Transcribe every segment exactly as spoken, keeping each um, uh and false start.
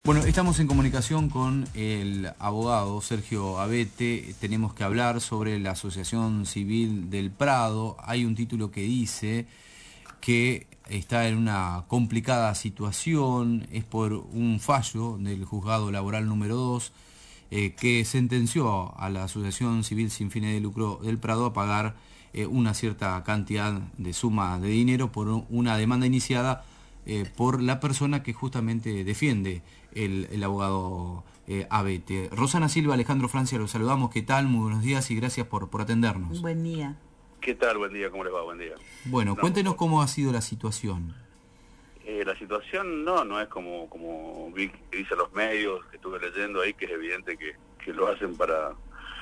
Bueno, estamos en comunicación con el abogado Sergio Abete. Tenemos que hablar sobre la Asociación Civil del Prado. Hay un título que dice que está en una complicada situación. Es por un fallo del Juzgado Laboral número dos eh, que sentenció a la Asociación Civil sin fines de lucro del Prado a pagar eh, una cierta cantidad de suma de dinero por una demanda iniciada Eh, por la persona que justamente defiende el, el abogado eh, Abete. Rosana Silva, Alejandro Francia, los saludamos. ¿Qué tal? Muy buenos días y gracias por, por atendernos. Buen día. ¿Qué tal? Buen día, ¿cómo les va? Buen día. Bueno, No, cuéntenos cómo ha sido la situación. Eh, la situación no, no es como, como vi que dicen los medios que estuve leyendo ahí, que es evidente que, que lo hacen para,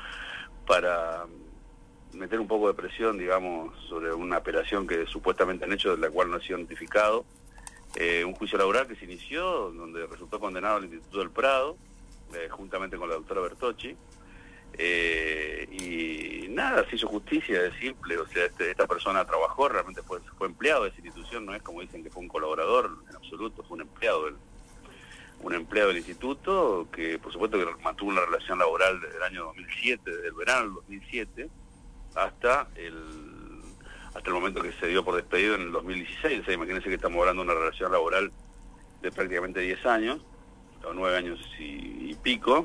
para meter un poco de presión, digamos, sobre una apelación que supuestamente han hecho, de la cual no ha sido notificado. Eh, un juicio laboral que se inició, donde resultó condenado el Instituto del Prado, eh, juntamente con la doctora Bertocci, eh, y nada, se hizo justicia, es simple. O sea, este, esta persona trabajó, realmente fue, fue empleado de esa institución, no es como dicen que fue un colaborador, en absoluto, fue un empleado del, un empleado del instituto, que por supuesto que mantuvo una relación laboral desde el año dos mil siete, desde el verano del dos mil siete, hasta el hasta el momento que se dio por despedido en el dos mil dieciséis. O sea, imagínense que estamos hablando de una relación laboral de prácticamente diez años, o nueve años y, y pico,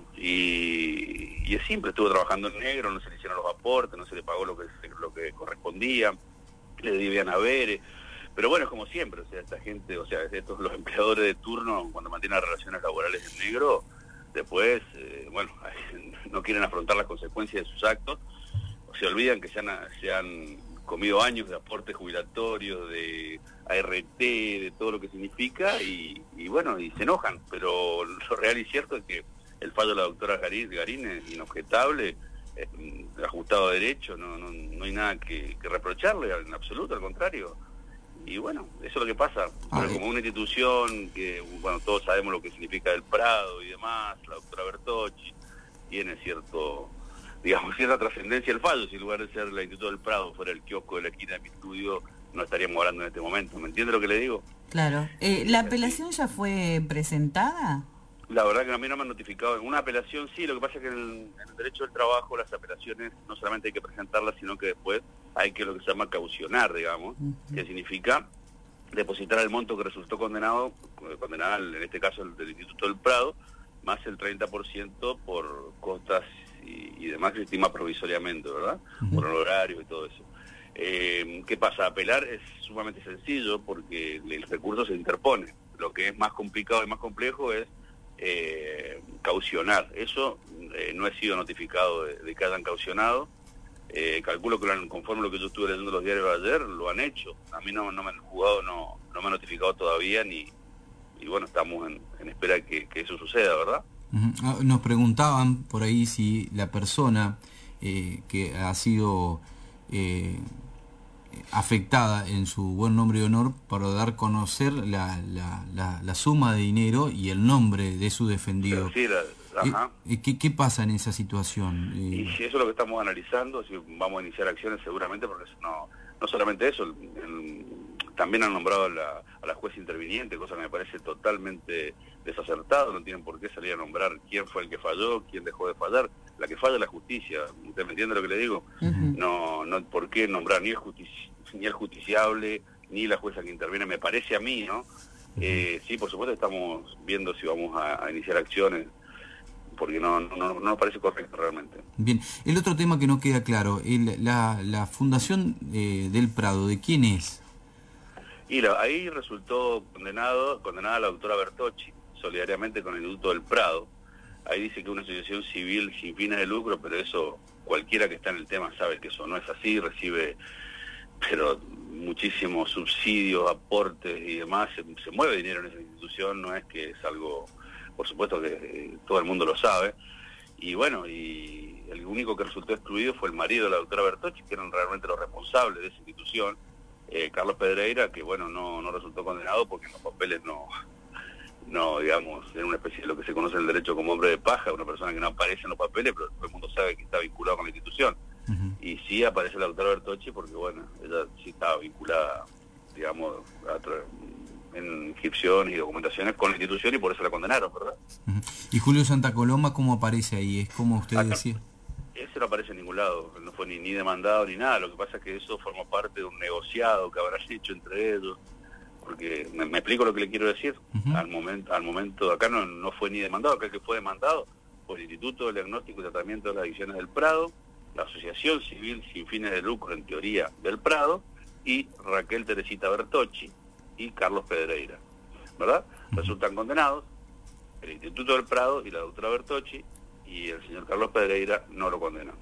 y, y es simple, estuvo trabajando en negro, no se le hicieron los aportes, no se le pagó lo que, lo que correspondía, le debían haber, pero bueno, es como siempre, o sea, esta gente, o sea, estos los empleadores de turno, cuando mantienen relaciones laborales en negro, después, eh, bueno, no quieren afrontar las consecuencias de sus actos, o se olvidan que se han, se han comido años de aportes jubilatorios, de A R T, de todo lo que significa, y, y bueno, y se enojan, pero lo real y cierto es que el fallo de la doctora Garín, Garín es inobjetable, es ajustado a derecho, no, no, no hay nada que, que reprocharle, en absoluto, al contrario. Y bueno, eso es lo que pasa, pero como una institución que, bueno, todos sabemos lo que significa el Prado y demás, la doctora Bertocci, tiene cierto, digamos, cierta trascendencia el fallo. Si en lugar de ser el Instituto del Prado fuera el kiosco de la esquina de mi estudio, no estaríamos hablando en este momento. ¿Me entiende lo que le digo? Claro. Eh, ¿La apelación ya fue presentada? La verdad que a mí no me han notificado. Una apelación sí, lo que pasa es que en el, en el derecho del trabajo las apelaciones no solamente hay que presentarlas, sino que después hay que lo que se llama caucionar, digamos, uh-huh. que significa depositar el monto que resultó condenado, condenado en este caso el del Instituto del Prado, más el treinta por ciento por costas y, y demás que se estima provisoriamente, ¿verdad? Uh-huh. Por horario y todo eso. Eh, ¿Qué pasa? Apelar es sumamente sencillo porque el recurso se interpone. Lo que es más complicado y más complejo es eh, caucionar. Eso eh, no he sido notificado de, de que hayan caucionado. Eh, calculo que lo han, conforme a lo que yo estuve leyendo los diarios de ayer, lo han hecho. A mí no, no me han jugado, no, no me han notificado todavía, ni y bueno, estamos en, en espera de que, que eso suceda, ¿verdad? Uh-huh. Nos preguntaban por ahí si la persona eh, que ha sido eh, afectada en su buen nombre y honor para dar a conocer la, la, la, la suma de dinero y el nombre de su defendido. Sí, la, ajá. ¿Eh, ¿Qué, ¿Qué pasa en esa situación? Y Eh... si eso es lo que estamos analizando, si vamos a iniciar acciones seguramente, porque no, no solamente eso, el, el, también han nombrado a la, a la jueza interviniente, cosa que me parece totalmente desacertado. No tienen por qué salir a nombrar quién fue el que falló, quién dejó de fallar. La que falla es la justicia. ¿Usted me entiende lo que le digo? Uh-huh. No, no por qué nombrar ni el, justici ni el justiciable, ni la jueza que interviene, me parece a mí, ¿no? Uh-huh. Eh, sí, por supuesto estamos viendo si vamos a, a iniciar acciones, porque no, no, no nos parece correcto realmente. Bien, el otro tema que no queda claro, el, la, la Fundación eh, del Prado, ¿de quién es? Y la, ahí resultó condenado, condenada la doctora Bertocci, solidariamente con el Instituto del Prado. Ahí dice que es una asociación civil sin fines de lucro, pero eso cualquiera que está en el tema sabe que eso no es así, recibe pero muchísimos subsidios, aportes y demás, se, se mueve dinero en esa institución, no es que es algo, por supuesto que eh, todo el mundo lo sabe, y bueno, y el único que resultó excluido fue el marido de la doctora Bertocci, que eran realmente los responsables de esa institución, eh, Carlos Pedreira, que bueno, no, no resultó condenado porque en los papeles no, no, digamos, era una especie de lo que se conoce en el derecho como hombre de paja, una persona que no aparece en los papeles, pero todo el mundo sabe que está vinculado con la institución. Uh-huh. Y sí aparece la doctora Bertocci porque, bueno, ella sí estaba vinculada, digamos, a en inscripciones y documentaciones con la institución y por eso la condenaron, ¿verdad? Uh-huh. ¿Y Julio Santa Coloma cómo aparece ahí? ¿Es como usted Acá, decía? ese no aparece en ningún lado, no fue ni, ni demandado ni nada, lo que pasa es que eso forma parte de un negociado que habrán hecho entre ellos, porque me, me explico lo que le quiero decir. Uh-huh. al momento al momento acá no, no fue ni demandado, acá el que fue demandado por el Instituto de Diagnóstico y Tratamiento de las Adicciones del Prado, la Asociación Civil Sin Fines de Lucro, en teoría, del Prado, y Raquel Teresita Bertocci y Carlos Pedreira, ¿verdad? Resultan condenados el Instituto del Prado y la doctora Bertocci, y el señor Carlos Pedreira no lo condenan.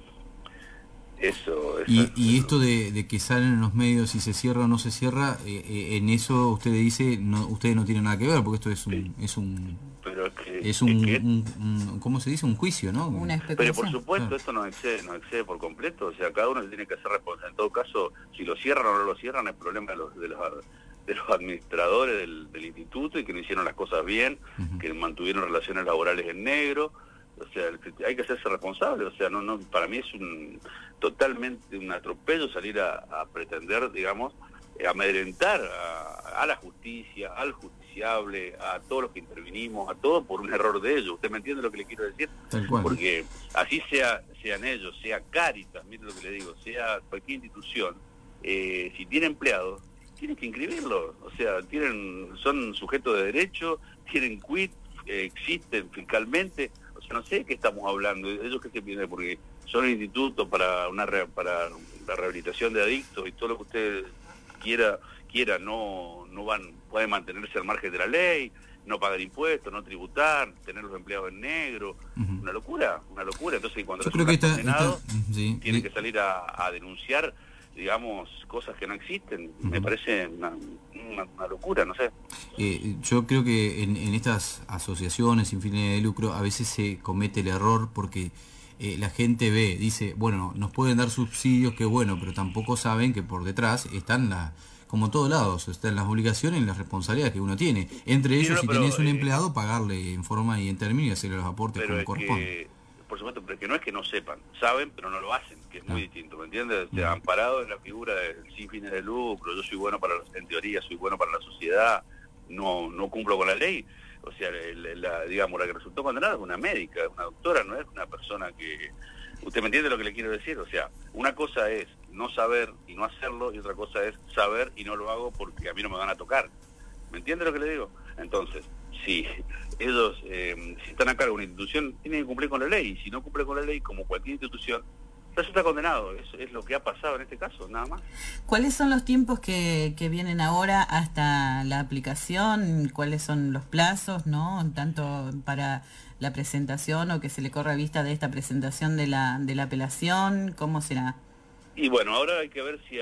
Eso, eso y, es, y eso. esto de, de que salen en los medios si se cierra o no se cierra, eh, eh, en eso usted dice, no, ustedes no tienen nada que ver, porque esto es un... Sí. es un Pero es que, es un, es que, un, un ¿cómo se dice? Un juicio, ¿no? Una pero por supuesto, claro. esto no excede, no excede por completo, o sea, cada uno se tiene que hacer responsable. En todo caso, si lo cierran o no lo cierran, es problema de los, de los, de los administradores del, del instituto, y que no hicieron las cosas bien, uh-huh. que mantuvieron relaciones laborales en negro. O sea, hay que hacerse responsable. O sea, no, no, para mí es un totalmente un atropello salir a, a pretender, digamos, amedrentar a, a la justicia, al justiciable, a todos los que intervinimos, a todos por un error de ellos. ¿Usted me entiende lo que le quiero decir? Tal cual. Porque así sea, sean ellos, sea Cáritas, mire lo que le digo, sea cualquier institución, eh, si tiene empleados, tienen que inscribirlos. O sea, tienen, son sujetos de derecho, tienen quit, eh, existen fiscalmente. O sea, no sé de qué estamos hablando, ellos que se piensan, porque son el instituto para una re, para la rehabilitación de adictos y todo lo que usted quiera, quiera no no van, pueden mantenerse al margen de la ley, no pagar impuestos, no tributar, tener los empleados en negro, uh-huh. una locura, una locura. Entonces cuando Yo creo que está, condenado, está, sí, tienen sí. que salir a, a denunciar, digamos, cosas que no existen. Uh-huh. Me parece una, una, una locura, no sé. Eh, yo creo que en, en estas asociaciones sin fines de lucro a veces se comete el error porque eh, la gente ve, dice, bueno, nos pueden dar subsidios, qué bueno, pero tampoco saben que por detrás están, la, como todos lados, están las obligaciones y las responsabilidades que uno tiene. Entre ellos, sí, no, si pero, tenés un eh, empleado, pagarle en forma y en términos y hacerle los aportes como corresponde. Por supuesto, pero es que no es que no sepan, saben, pero no lo hacen, que es muy ah. distinto, ¿me entiendes? O sea, amparado en la figura del sin fines de lucro, yo soy bueno para, en teoría, soy bueno para la sociedad, no no cumplo con la ley. O sea, el, la, digamos, la que resultó condenada es una médica, una doctora, no es una persona que... ¿Usted me entiende lo que le quiero decir? O sea, una cosa es no saber y no hacerlo, y otra cosa es saber y no lo hago porque a mí no me van a tocar. ¿Me entiende lo que le digo? Entonces, si ellos eh, si están a cargo de una institución, tienen que cumplir con la ley, y si no cumple con la ley, como cualquier institución, resulta condenado. Eso es lo que ha pasado en este caso, nada más. ¿Cuáles son los tiempos que, que vienen ahora hasta la aplicación? ¿Cuáles son los plazos, no? Tanto para la presentación o que se le corra vista de esta presentación de la de la apelación, ¿cómo será? Y bueno, ahora hay que ver si,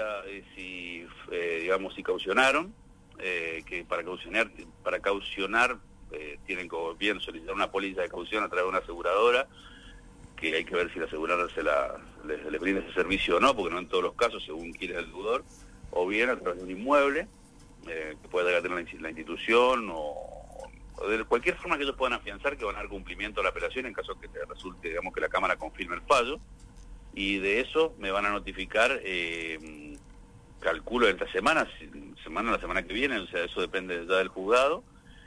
si eh, digamos, si caucionaron, eh, que para caucionar, para caucionar eh, tienen que bien solicitar una póliza de caución a través de una aseguradora, que hay que ver si la aseguradora se la les, les brinda ese servicio o no, porque no en todos los casos, según quiere el deudor, o bien a través de un inmueble eh, que pueda tener la, la institución, o, o de cualquier forma que ellos puedan afianzar que van a dar cumplimiento a la apelación en caso que resulte, digamos, que la Cámara confirme el fallo, y de eso me van a notificar, eh, calculo esta semana, semana la semana que viene, o sea, eso depende ya del juzgado.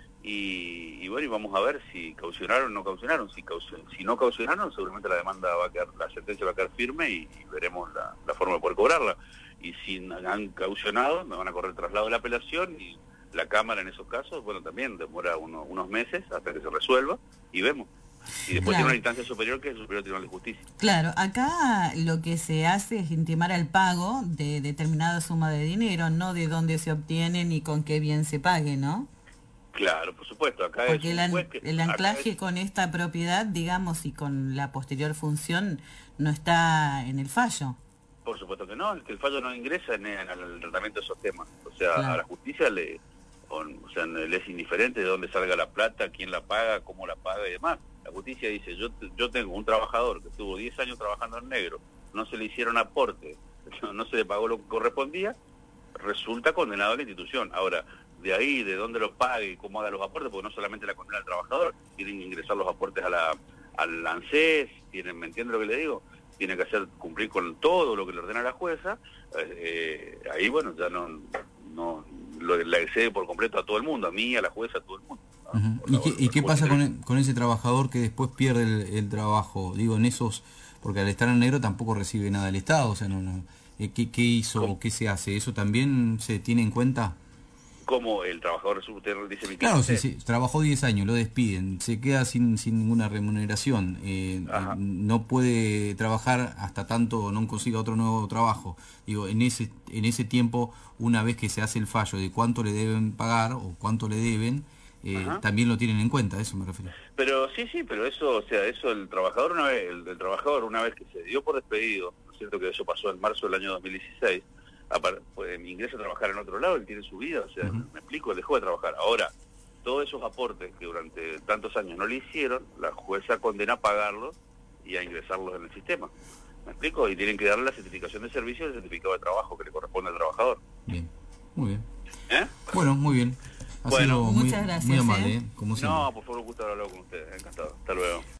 Y, y bueno, y vamos a ver si caucionaron o no caucionaron. Si, caucion, si no caucionaron, seguramente la demanda va a quedar, la sentencia va a quedar firme y, y veremos la, la forma de poder cobrarla. Y si han caucionado, me van a correr el traslado de la apelación, y la Cámara en esos casos, bueno, también demora uno, unos meses hasta que se resuelva y vemos. Y después claro. tiene una instancia superior que es el Superior Tribunal de Justicia. Claro, acá lo que se hace es intimar al pago de determinada suma de dinero, no de dónde se obtiene ni con qué bien se pague, ¿no? Claro, por supuesto. Acá Porque es el, an que, el anclaje es... con esta propiedad, digamos, y con la posterior función, no está en el fallo. Por supuesto que no, que el fallo no ingresa en, en el tratamiento de esos temas. O sea, claro. a la justicia le, o, o sea, le es indiferente de dónde salga la plata, quién la paga, cómo la paga y demás. La justicia dice, yo yo tengo un trabajador que estuvo diez años trabajando en negro, no se le hicieron aportes, no, no se le pagó lo que correspondía, resulta condenado a la institución. Ahora, de ahí, de dónde lo pague y cómo haga los aportes, porque no solamente la condena al trabajador, tienen que ingresar los aportes a la al ANSES, tienen, ¿me entiende lo que le digo? Tienen que hacer cumplir con todo lo que le ordena la jueza, eh, ahí bueno, ya no, no lo, la excede por completo a todo el mundo, a mí, a la jueza, a todo el mundo. Uh-huh. ¿Y qué, y qué pasa con, el, con ese trabajador que después pierde el, el trabajo? Digo, en esos, porque al estar en negro tampoco recibe nada del Estado, o sea, no, no. ¿Qué, qué hizo o qué se hace? ¿Eso también se tiene en cuenta? Como el trabajador, usted dice mi Claro, sí, sí, trabajó diez años, lo despiden, se queda sin, sin ninguna remuneración, eh, eh, no puede trabajar hasta tanto no consiga otro nuevo trabajo. Digo, en ese en ese tiempo, una vez que se hace el fallo de cuánto le deben pagar o cuánto le deben, eh, también lo tienen en cuenta, a eso me refiero. Pero sí, sí, pero eso, o sea, eso el trabajador una vez, el, el trabajador una vez que se dio por despedido, ¿no es cierto que eso pasó en marzo del año dos mil dieciséis? Pues ingresa a trabajar en otro lado, él tiene su vida, o sea, uh-huh. me explico, él dejó de trabajar. Ahora, todos esos aportes que durante tantos años no le hicieron, la jueza condena a pagarlos y a ingresarlos en el sistema. ¿Me explico? Y tienen que darle la certificación de servicio y el certificado de trabajo que le corresponde al trabajador. Bien, muy bien. ¿Eh? Bueno, muy bien. Ha bueno, sido muy, muchas gracias. Muy amable, ¿eh? ¿eh? Como siempre. No, por favor, gusto haber hablado con ustedes. Encantado. Hasta luego.